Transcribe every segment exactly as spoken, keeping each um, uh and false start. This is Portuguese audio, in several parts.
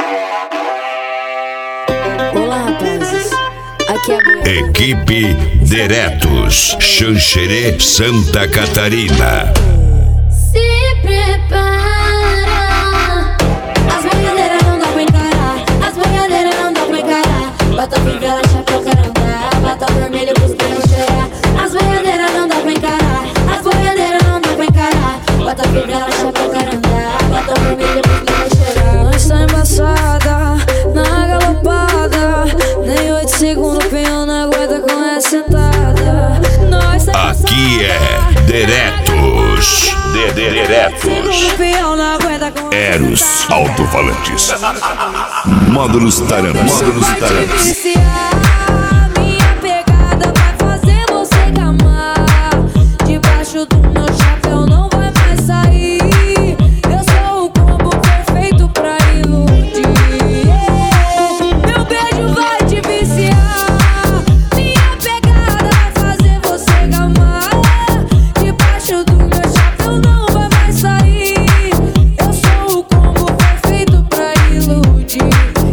Olá, rapazes. Aqui é a Goiânia. Equipe Diretos, Xanxerê, Santa Catarina. Se prepara, as boiadeiras não dá pra encarar, as boiadeiras não dá pra encarar. Bota fivela, chapéu, carandá, bota vermelho pros pneus cheirar. As boiadeiras não dá pra encarar, as boiadeiras não dá pra encarar. Bota fivela, chapéu, carandá, bota vermelho pros pneus cheirar. Nós tá embaçada, na galopada, nem oito segundos o peão não aguenta com essa sentada. Nós tá embaçada, Aqui é Diretos, de Diretos. o peão não aguenta com essa Eros sentada. Alto-falantes. Módulos Taranas. Módulos Taranas. Viciar, minha pegada vai fazer você gamar. Debaixo do meu chapéu não vai mais sair. Eu sou o combo perfeito pra iludir. Meu beijo vai te viciar. Minha pegada vai fazer você gamar. Debaixo do meu chapéu não vai mais sair. Eu sou o combo perfeito pra iludir.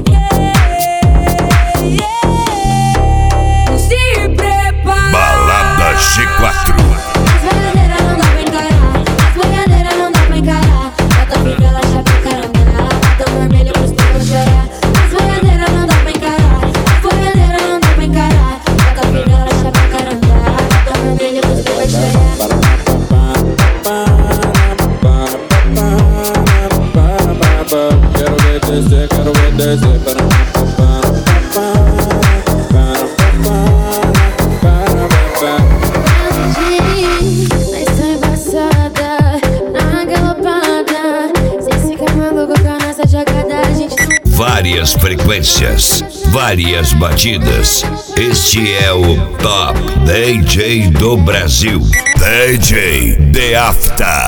Se prepara. Balada G quatro. As boiadeiras não dá pra encarar, as boiadeiras não dá pra encarar. Bota fivela, chapéu, carandá, bota vermelho pros pneus cheirar. As boiadeiras não dá pra encarar, as boiadeiras não dá pra encarar. Bota fivela, chapéu, carandá, bota vermelho pros pneus cheirar. Quero ver descer, quero ver descer. Nós tá embaçada, na galopada. Cês ficam malucos com a nossa jogada, a gente não. Várias frequências, várias batidas. Este é o Top D J do Brasil. D J The After. A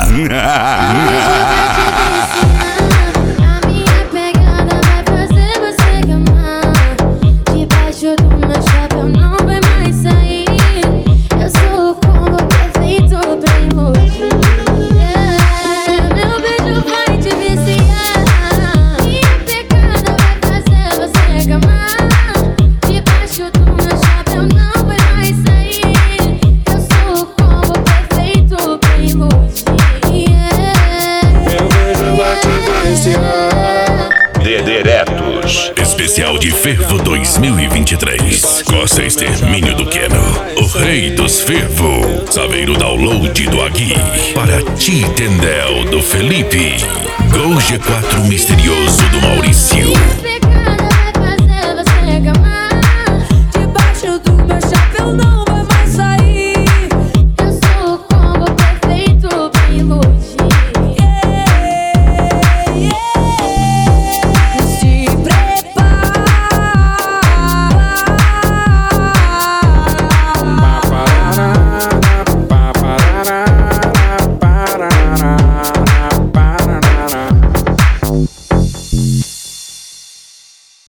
minha pegada vai fazer você gamar. Debaixo do meu chapéu não vai mais sair. Eu sou o combo perfeito pra iludir. Meu beijo vai te viciar. Minha pegada vai fazer você gamar. Debaixo do meu chapéu não vai mais sair. Eu sou o combo perfeito pra iludir. Meu beijo vai te viciar. De Diretos. Especial de Fervo dois mil e vinte e três. Costa Extermínio do Queno, o rei dos fervo. Saveiro download do Agui. Para ti, Tendel do Felipe. Gol G quatro misterioso do Maurício.